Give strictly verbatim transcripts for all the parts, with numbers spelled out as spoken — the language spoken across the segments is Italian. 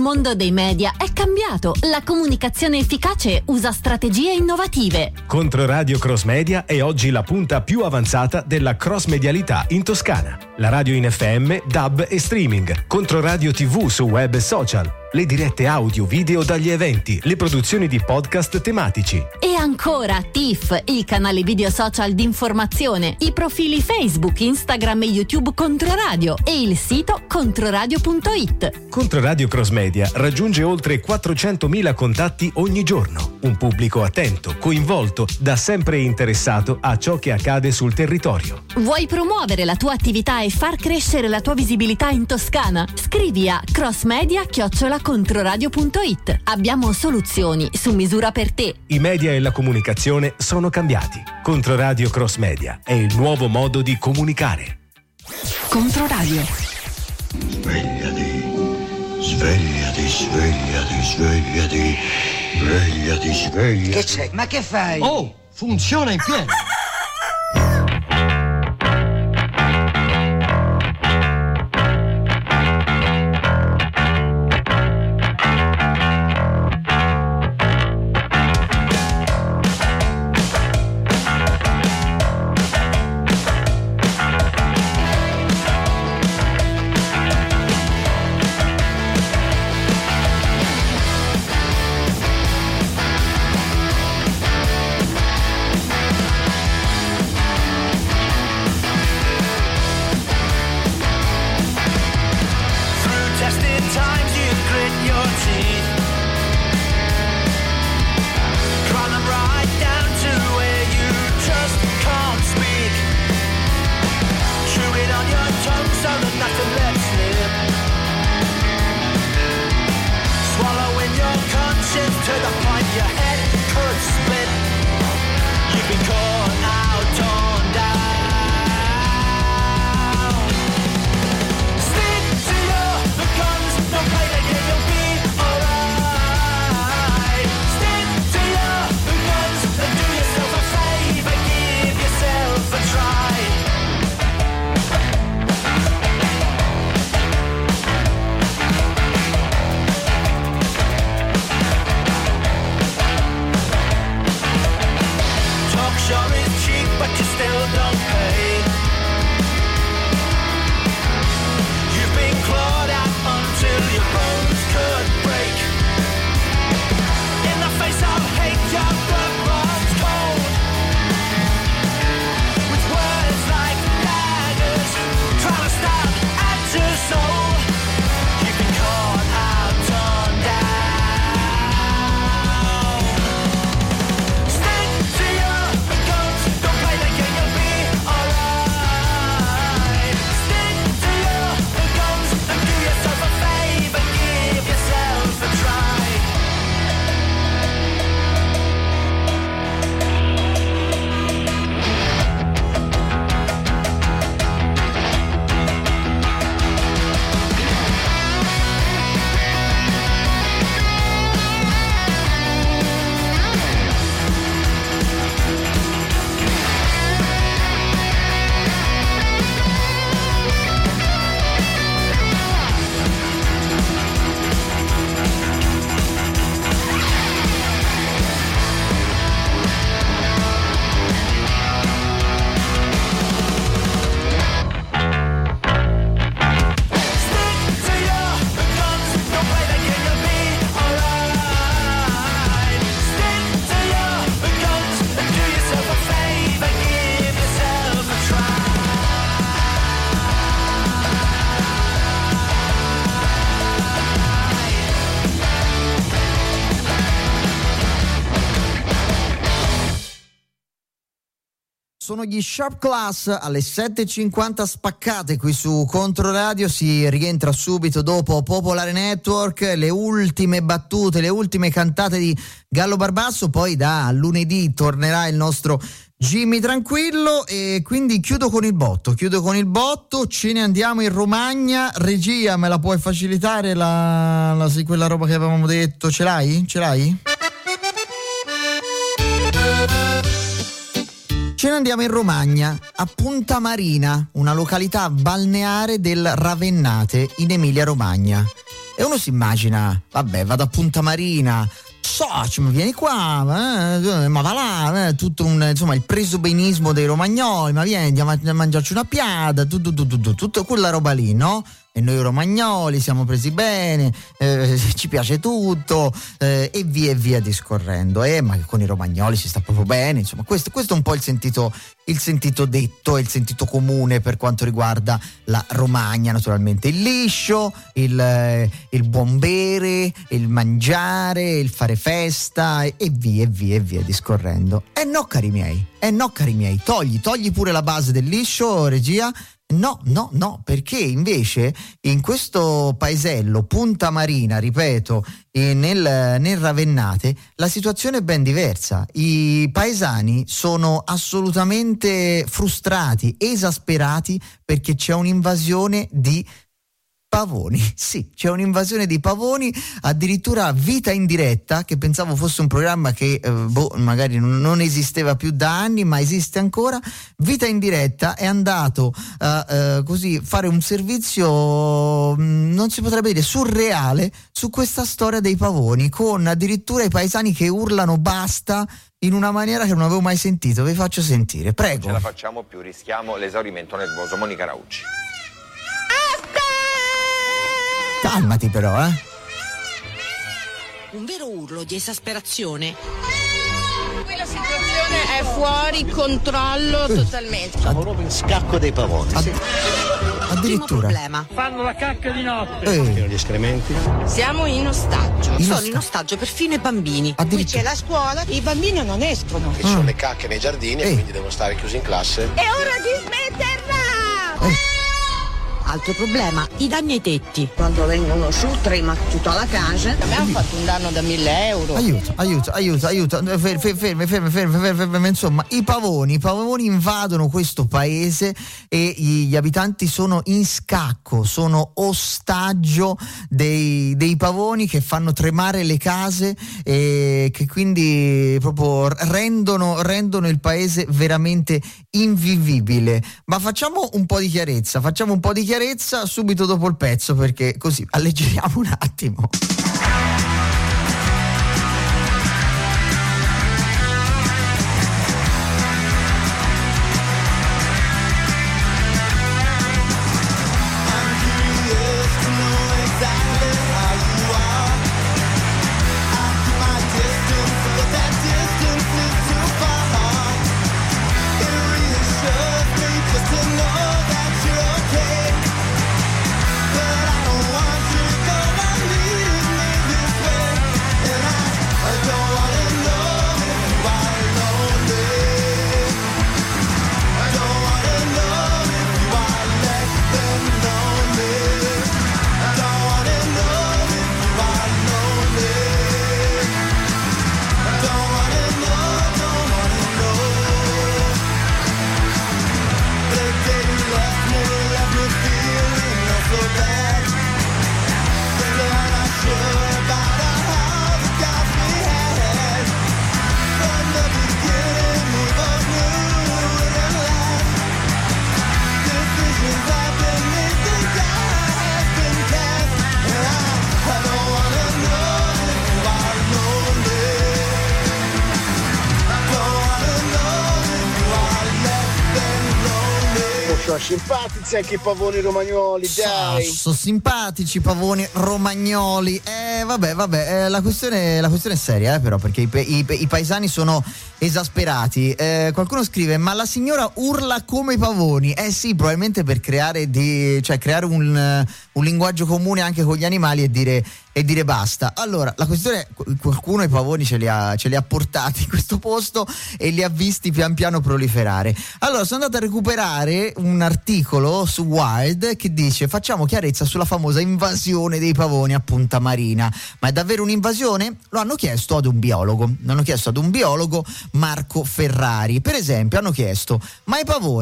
mondo dei media è cambiato. La comunicazione efficace usa strategie innovative. Controradio Cross Media è oggi la punta più avanzata della cross medialità in Toscana. La radio in F M, D A B e streaming. Controradio tivù su web e social. Le dirette audio, video dagli eventi, le produzioni di podcast tematici. E ancora T I F, il canale video social di informazione, i profili Facebook, Instagram e YouTube Controradio e il sito controradio punto it. Controradio Cross Media raggiunge oltre quattrocentomila contatti ogni giorno. Un pubblico attento, coinvolto, da sempre interessato a ciò che accade sul territorio. Vuoi promuovere la tua attività e far crescere la tua visibilità in Toscana? Scrivi a crossmedia chiocciola controradio punto it. Abbiamo soluzioni su misura per te. I media e la comunicazione sono cambiati. Controradio Cross Media è il nuovo modo di comunicare. Controradio. Svegliati, svegliati, svegliati, svegliati, svegliati, svegliati. Che c'è? Ma che fai? Oh, funziona in pieno. Sono gli Sharp Class alle sette e cinquanta spaccate qui su Controradio. Si rientra subito dopo Popolare Network, le ultime battute, le ultime cantate di Gallo Barbasso. Poi da lunedì tornerà il nostro Jimmy Tranquillo e quindi chiudo con il botto, chiudo con il botto, ce ne andiamo in Romagna. Regia, me la puoi facilitare la, la, quella roba che avevamo detto? Ce l'hai? Ce l'hai? Ce ne andiamo in Romagna, a Punta Marina, una località balneare del Ravennate in Emilia Romagna. E uno si immagina, vabbè, vado a Punta Marina, so, ma vieni qua, eh, ma va là, eh, tutto un, insomma, il presobenismo dei romagnoli, ma vieni, andiamo a mangiarci una piada, tutto, tutto, tutto, tutto quella roba lì, no? E noi romagnoli siamo presi bene, eh, ci piace tutto, eh, e via e via discorrendo. Eh, ma con i romagnoli si sta proprio bene, insomma, questo, questo è un po' il sentito, il sentito detto e il sentito comune per quanto riguarda la Romagna, naturalmente. Il liscio, il, il buon bere, il mangiare, il fare festa, e, e via e via e via discorrendo. E no, cari miei, e no, cari miei, togli, togli pure la base del liscio, regia. No, no, no, perché invece in questo paesello, Punta Marina, ripeto, eh, nel, nel Ravennate, la situazione è ben diversa. I paesani sono assolutamente frustrati, esasperati, perché c'è un'invasione di pavoni. Sì, c'è un'invasione di pavoni, addirittura Vita in diretta, che pensavo fosse un programma che eh, boh, magari non esisteva più da anni, ma esiste ancora. Vita in diretta è andato a eh, così fare un servizio, mh, non si potrebbe dire surreale, su questa storia dei pavoni, con addirittura i paesani che urlano basta in una maniera che non avevo mai sentito. Vi faccio sentire, prego. Non ce la facciamo più, rischiamo l'esaurimento nervoso. Monica Raucci. Calmati però, eh. Un vero urlo di esasperazione. Qui la situazione è fuori controllo eh. totalmente. Siamo proprio in scacco dei pavoni. Ad- addirittura. Problema. Fanno la cacca di notte. Eh. Gli escrementi. Siamo in ostaggio. In Sono osta- in ostaggio perfino i bambini. Qui c'è la scuola, i bambini non escono. Ci sono le cacche nei giardini Eh. e quindi devono stare chiusi in classe. È ora di smetterla! Eh. Altro problema, i danni ai tetti. Quando vengono su trema tutta la casa. A me hanno fatto un danno da mille euro. Aiuto, aiuto, aiuto, aiuto, fermi, fermi, fermi, fermi, fermi, fermi, insomma, i pavoni, i pavoni invadono questo paese e gli abitanti sono in scacco, sono ostaggio dei, dei pavoni che fanno tremare le case e che quindi proprio rendono, rendono il paese veramente invivibile. Ma facciamo un po' di chiarezza, facciamo un po' di chiarezza subito dopo il pezzo, perché così alleggeriamo un attimo. Sono simpatici anche i pavoni romagnoli, dai. Sono simpatici i pavoni romagnoli. Eh, vabbè, vabbè, eh, la questione, la questione è seria, eh, però, perché i, i, i paesani sono esasperati. Eh, qualcuno scrive: ma la signora urla come i pavoni. Eh sì, probabilmente per creare di, cioè creare un, un linguaggio comune anche con gli animali e dire e dire basta. Allora, la questione è: qualcuno i pavoni ce li ha, ce li ha portati in questo posto e li ha visti pian piano proliferare. Allora, sono andato a recuperare un articolo su Wired che dice: facciamo chiarezza sulla famosa invasione dei pavoni a Punta Marina. Ma è davvero un'invasione? Lo hanno chiesto ad un biologo. L'hanno chiesto ad un biologo, Marco Ferrari. Per esempio, hanno chiesto: ma i pavoni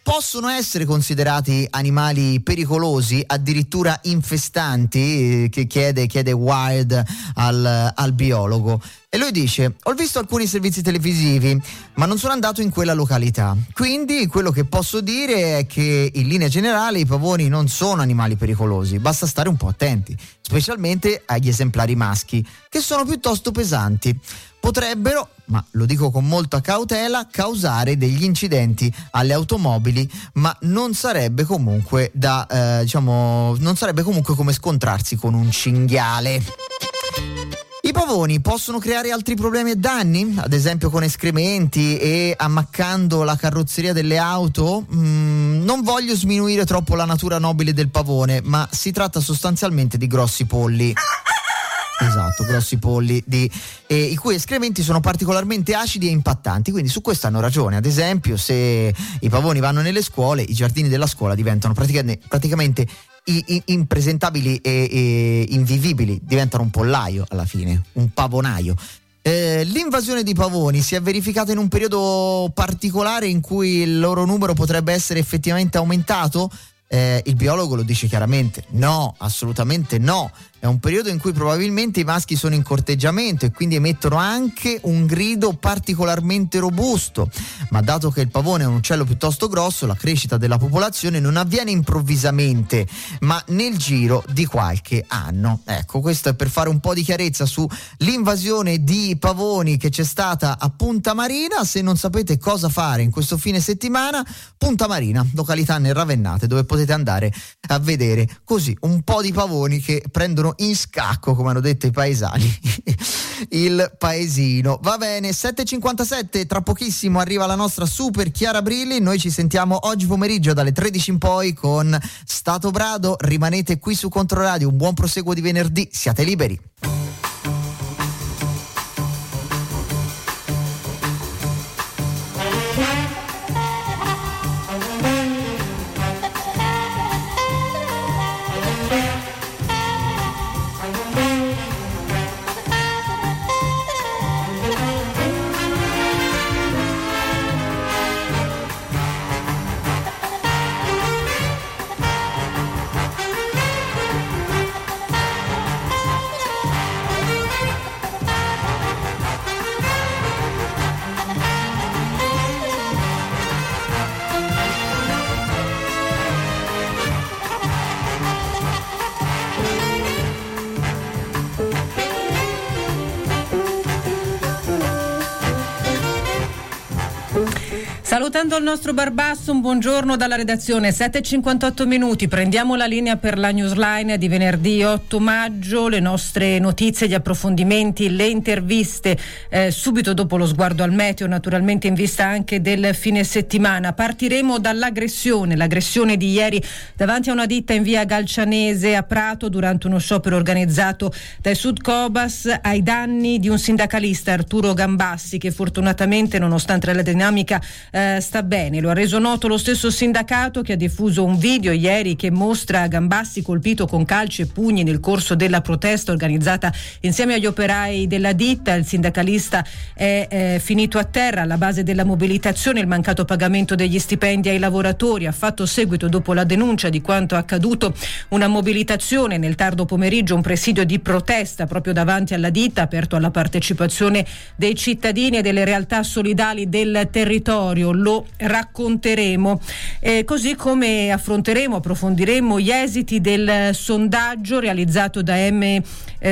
possono essere considerati animali pericolosi, addirittura infestanti, eh, che chiede, chiede Wild al, al biologo. E lui dice: ho visto alcuni servizi televisivi, ma non sono andato in quella località. Quindi quello che posso dire è che in linea generale i pavoni non sono animali pericolosi, basta stare un po' attenti, specialmente agli esemplari maschi, che sono piuttosto pesanti. Potrebbero, ma lo dico con molta cautela, causare degli incidenti alle automobili, ma non sarebbe comunque da eh, diciamo non sarebbe comunque come scontrarsi con un cinghiale. I pavoni possono creare altri problemi e danni, ad esempio con escrementi e ammaccando la carrozzeria delle auto? Mm, non voglio sminuire troppo la natura nobile del pavone, ma si tratta sostanzialmente di grossi polli. Esatto, grossi polli di, eh, i cui escrementi sono particolarmente acidi e impattanti, quindi su questo hanno ragione. Ad esempio, se i pavoni vanno nelle scuole, i giardini della scuola diventano praticamente, praticamente i, i, impresentabili e, e invivibili, diventano un pollaio alla fine, un pavonaio. Eh, l'invasione di pavoni si è verificata in un periodo particolare in cui il loro numero potrebbe essere effettivamente aumentato? Eh, il biologo lo dice chiaramente: no, assolutamente no. È un periodo in cui probabilmente i maschi sono in corteggiamento e quindi emettono anche un grido particolarmente robusto, ma dato che il pavone è un uccello piuttosto grosso, la crescita della popolazione non avviene improvvisamente, ma nel giro di qualche anno. Ecco, questo è per fare un po' di chiarezza sull'invasione di pavoni che c'è stata a Punta Marina. Se non sapete cosa fare in questo fine settimana, Punta Marina, località nel Ravennate, dove potete andare a vedere così un po' di pavoni che prendono in scacco, come hanno detto i paesani, il paesino. Va bene, sette e cinquantasette, tra pochissimo arriva la nostra super Chiara Brilli. Noi ci sentiamo oggi pomeriggio dalle tredici in poi con Stato Brado. Rimanete qui su Controradio, un buon proseguo di venerdì, siate liberi. Salutando il nostro Barbasso, un buongiorno dalla redazione. Sette e cinquantotto minuti, prendiamo la linea per la newsline di venerdì otto maggio, le nostre notizie, gli approfondimenti, le interviste eh, subito dopo lo sguardo al meteo, naturalmente in vista anche del fine settimana. Partiremo dall'aggressione, l'aggressione di ieri davanti a una ditta in via Galcianese a Prato durante uno sciopero organizzato dai Sud Cobas ai danni di un sindacalista, Arturo Gambassi, che fortunatamente nonostante la dinamica eh, sta bene. Lo ha reso noto lo stesso sindacato, che ha diffuso un video ieri che mostra Gambassi colpito con calci e pugni nel corso della protesta organizzata insieme agli operai della ditta. Il sindacalista è eh, finito a terra alla base della mobilitazione. Il mancato pagamento degli stipendi ai lavoratori ha fatto seguito, dopo la denuncia di quanto accaduto, una mobilitazione nel tardo pomeriggio, un presidio di protesta proprio davanti alla ditta, aperto alla partecipazione dei cittadini e delle realtà solidali del territorio. Lo racconteremo, eh, così come affronteremo, approfondiremo gli esiti del sondaggio realizzato da M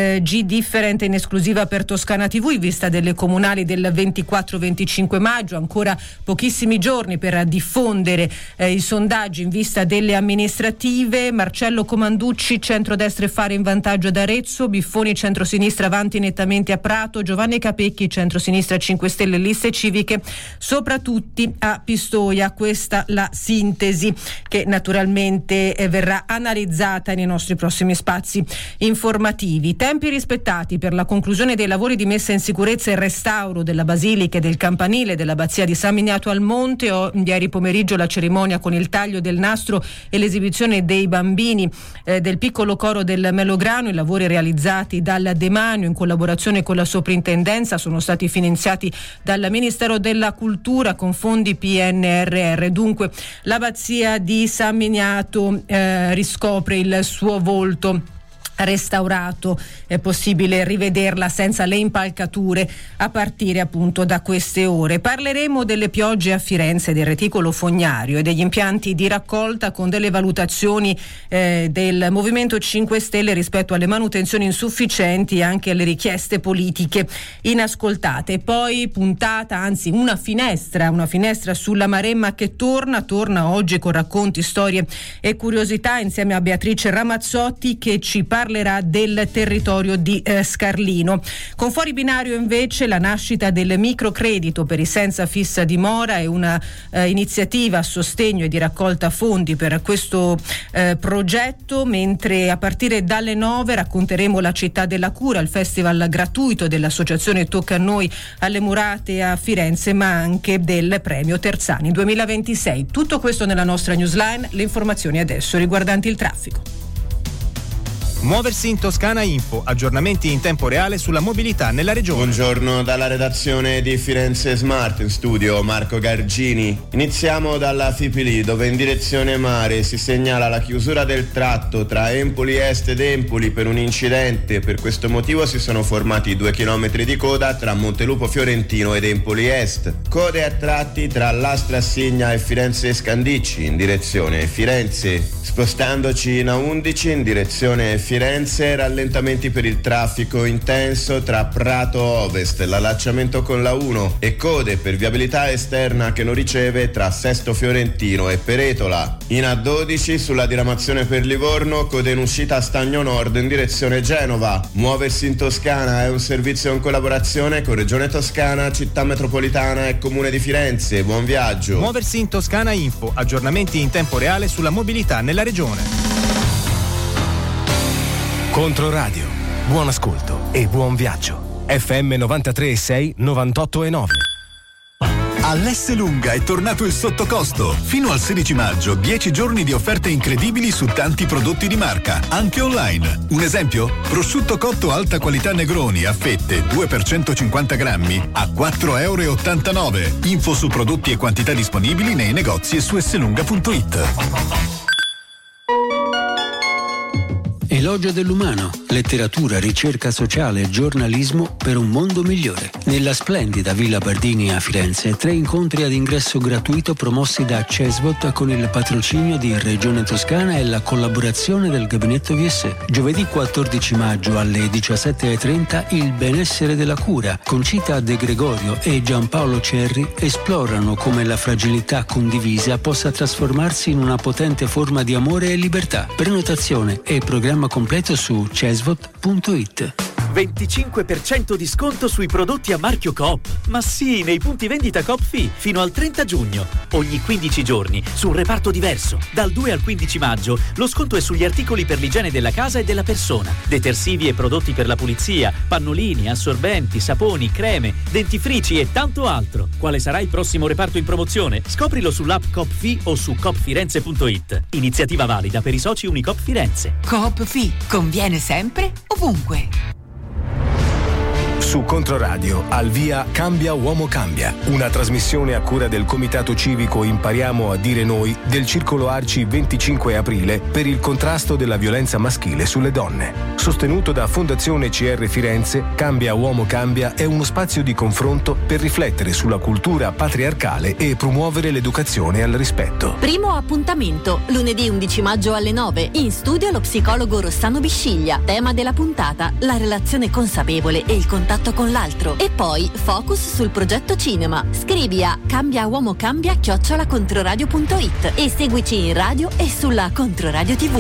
G Different in esclusiva per Toscana tivù in vista delle comunali del ventiquattro venticinque maggio. Ancora pochissimi giorni per diffondere eh, i sondaggi in vista delle amministrative. Marcello Comanducci, centrodestra e Fare in vantaggio ad Arezzo, Biffoni centrosinistra avanti nettamente a Prato, Giovanni Capecchi centrosinistra cinque Stelle liste civiche soprattutto a Pistoia. Questa la sintesi che naturalmente eh, verrà analizzata nei nostri prossimi spazi informativi. Tempi rispettati per la conclusione dei lavori di messa in sicurezza e restauro della Basilica e del Campanile dell'Abbazia di San Miniato al Monte. O, ieri pomeriggio la cerimonia con il taglio del nastro e l'esibizione dei bambini eh, del piccolo coro del Melograno. I lavori realizzati dal Demanio in collaborazione con la soprintendenza sono stati finanziati dal Ministero della Cultura con fondi fondi P N R R. Dunque l'abbazia di San Miniato eh, riscopre il suo volto restaurato, è possibile rivederla senza le impalcature a partire appunto da queste ore. Parleremo delle piogge a Firenze, del reticolo fognario e degli impianti di raccolta, con delle valutazioni eh, del Movimento cinque Stelle rispetto alle manutenzioni insufficienti e anche alle richieste politiche inascoltate. E poi puntata, anzi una finestra, una finestra sulla Maremma che torna, torna oggi con racconti, storie e curiosità insieme a Beatrice Ramazzotti, che ci parla parlerà del territorio di eh, Scarlino. Con Fuori Binario invece la nascita del microcredito per i senza fissa dimora è una eh, iniziativa a sostegno e di raccolta fondi per questo eh, progetto, mentre a partire dalle nove racconteremo la città della cura, il festival gratuito dell'associazione Tocca a Noi alle Murate a Firenze, ma anche del premio Terzani duemilaventisei. Tutto questo nella nostra newsline, le informazioni adesso riguardanti il traffico. Muoversi in Toscana Info, aggiornamenti in tempo reale sulla mobilità nella regione. Buongiorno dalla redazione di Firenze Smart, in studio Marco Gargini. Iniziamo dalla Fipili, dove in direzione mare si segnala la chiusura del tratto tra Empoli Est ed Empoli per un incidente. Per questo motivo si sono formati due chilometri di coda tra Montelupo Fiorentino ed Empoli Est. Code a tratti tra Lastra Signa e Firenze Scandicci in direzione Firenze. Spostandoci in A undici in direzione Firenze, rallentamenti per il traffico intenso tra Prato Ovest, l'allacciamento con la uno, e code per viabilità esterna che non riceve tra Sesto Fiorentino e Peretola. In A dodici sulla diramazione per Livorno, code in uscita a Stagno Nord in direzione Genova. Muoversi in Toscana è un servizio in collaborazione con Regione Toscana, Città Metropolitana e Comune di Firenze. Buon viaggio. Muoversi in Toscana Info, aggiornamenti in tempo reale sulla mobilità nella regione. Controradio, buon ascolto e buon viaggio. F M novantatré e sei, novantotto e nove. All'Esselunga è tornato il sottocosto. Fino al sedici maggio, dieci giorni di offerte incredibili su tanti prodotti di marca, anche online. Un esempio? Prosciutto cotto alta qualità Negroni a fette, due per centocinquanta grammi, a quattro euro e ottantanove. Info su prodotti e quantità disponibili nei negozi e su esselunga punto it. Elogio dell'umano, letteratura, ricerca sociale e giornalismo per un mondo migliore. Nella splendida Villa Bardini a Firenze, tre incontri ad ingresso gratuito promossi da Cesvot con il patrocinio di Regione Toscana e la collaborazione del Gabinetto V S. Giovedì quattordici maggio alle diciassette e trenta Il benessere della cura, con Cita De Gregorio e Giampaolo Cerri esplorano come la fragilità condivisa possa trasformarsi in una potente forma di amore e libertà. Prenotazione e programma completo su cesvot punto it. venticinque per cento di sconto sui prodotti a marchio Coop. Ma sì, nei punti vendita Coop Fi fino al trenta giugno. Ogni quindici giorni su un reparto diverso. Dal due al quindici maggio lo sconto è sugli articoli per l'igiene della casa e della persona, detersivi e prodotti per la pulizia, pannolini, assorbenti, saponi, creme, dentifrici e tanto altro. Quale sarà il prossimo reparto in promozione? Scoprilo sull'app Coop Fi o su coop firenze punto it. Iniziativa valida per i soci Unicoop Firenze. Coop Fi, conviene sempre, ovunque. Su Controradio, al via Cambia Uomo Cambia, una trasmissione a cura del Comitato Civico Impariamo a dire noi del Circolo Arci venticinque aprile per il contrasto della violenza maschile sulle donne. Sostenuto da Fondazione C R Firenze, Cambia Uomo Cambia è uno spazio di confronto per riflettere sulla cultura patriarcale e promuovere l'educazione al rispetto. Primo appuntamento, lunedì undici maggio alle nove, in studio lo psicologo Rossano Bisciglia. Tema della puntata, la relazione consapevole e il contatto con l'altro. E poi focus sul progetto cinema. Scrivi a cambiauomocambia chiocciola controradio punto it e seguici in radio e sulla Controradio tivù.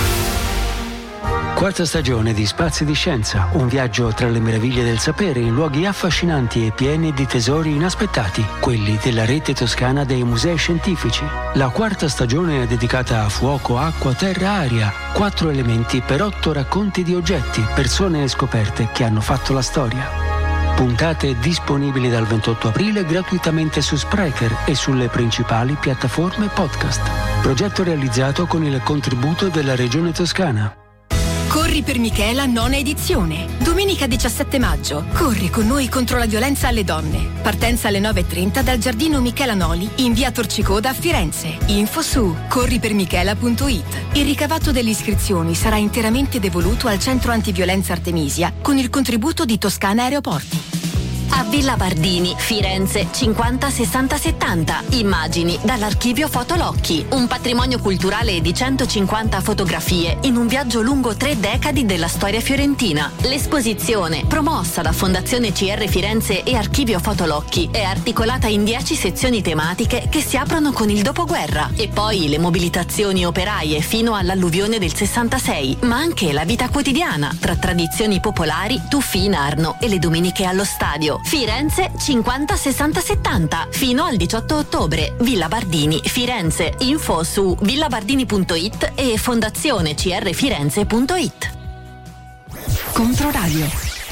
Quarta stagione di Spazi di Scienza, un viaggio tra le meraviglie del sapere in luoghi affascinanti e pieni di tesori inaspettati, quelli della rete toscana dei musei scientifici. La quarta stagione è dedicata a fuoco, acqua, terra, aria, quattro elementi per otto racconti di oggetti, persone e scoperte che hanno fatto la storia. Puntate disponibili dal ventotto aprile gratuitamente su Spreaker e sulle principali piattaforme podcast. Progetto realizzato con il contributo della Regione Toscana. Corri per Michela, nona edizione. Domenica diciassette maggio. Corri con noi contro la violenza alle donne. Partenza alle nove e trenta dal giardino Michela Noli in via Torcicoda a Firenze. Info su corri per michela punto it. Il ricavato delle iscrizioni sarà interamente devoluto al centro antiviolenza Artemisia con il contributo di Toscana Aeroporti. A Villa Bardini, Firenze, cinquanta sessanta settanta. Immagini dall'archivio Fotolocchi. Un patrimonio culturale di centocinquanta fotografie in un viaggio lungo tre decadi della storia fiorentina. L'esposizione, promossa da Fondazione C R Firenze e Archivio Fotolocchi, è articolata in dieci sezioni tematiche che si aprono con il dopoguerra. E poi le mobilitazioni operaie fino all'alluvione del sessantasei, ma anche la vita quotidiana, tra tradizioni popolari, tuffi in Arno e le domeniche allo stadio. Firenze cinquanta sessanta settanta fino al diciotto ottobre. Villa Bardini, Firenze. Info su villabardini punto it e fondazione c r firenze punto it. Controradio.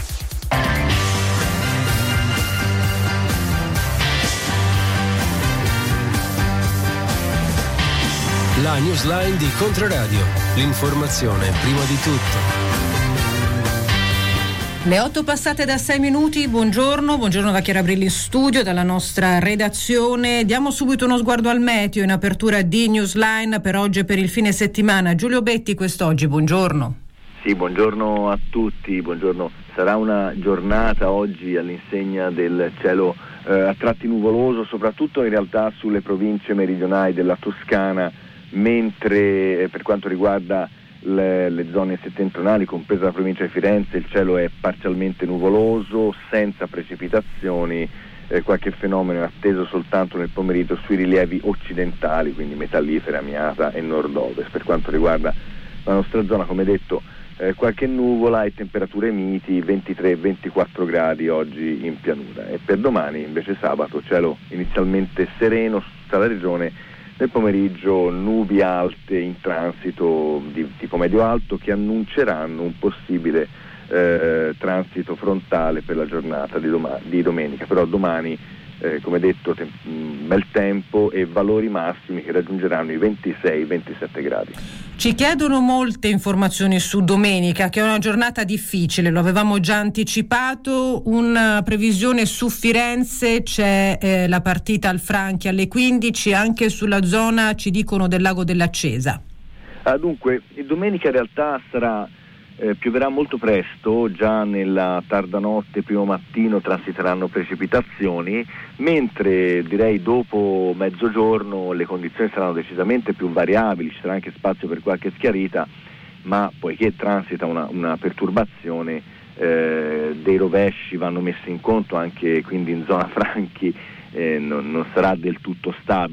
La newsline di Controradio. L'informazione prima di tutto. Le otto passate da sei minuti, buongiorno, buongiorno da Chiara Brilli in studio, dalla nostra redazione. Diamo subito uno sguardo al meteo in apertura di Newsline per oggi e per il fine settimana. Giulio Betti quest'oggi, buongiorno. Sì, buongiorno a tutti, buongiorno. Sarà una giornata oggi all'insegna del cielo eh, a tratti nuvoloso, soprattutto in realtà sulle province meridionali della Toscana, mentre eh, per quanto riguarda Le, le zone settentrionali, compresa la provincia di Firenze, il cielo è parzialmente nuvoloso, senza precipitazioni, eh, qualche fenomeno è atteso soltanto nel pomeriggio sui rilievi occidentali, quindi Metallifera, Amiata e nord-ovest. Per quanto riguarda la nostra zona, come detto, eh, qualche nuvola e temperature miti, ventitré ventiquattro gradi oggi in pianura. E per domani, invece sabato, cielo inizialmente sereno su tutta la regione. Nel pomeriggio nubi alte in transito di tipo medio-alto che annunceranno un possibile eh, transito frontale per la giornata di, doma- di domenica. Però domani, eh, come detto, te- bel tempo e valori massimi che raggiungeranno i ventisei ventisette gradi. Ci chiedono molte informazioni su domenica, che è una giornata difficile, lo avevamo già anticipato. Una previsione su Firenze, c'è eh, la partita al Franchi alle quindici, anche sulla zona, ci dicono, del Lago dell'Accesa. Ah, dunque, domenica in realtà sarà eh, pioverà molto presto, già nella tarda notte, primo mattino transiteranno precipitazioni, mentre direi dopo mezzogiorno le condizioni saranno decisamente più variabili, ci sarà anche spazio per qualche schiarita, ma poiché transita una, una perturbazione, eh, dei rovesci vanno messi in conto anche quindi in zona Franchi, eh, non, non sarà del tutto stabile.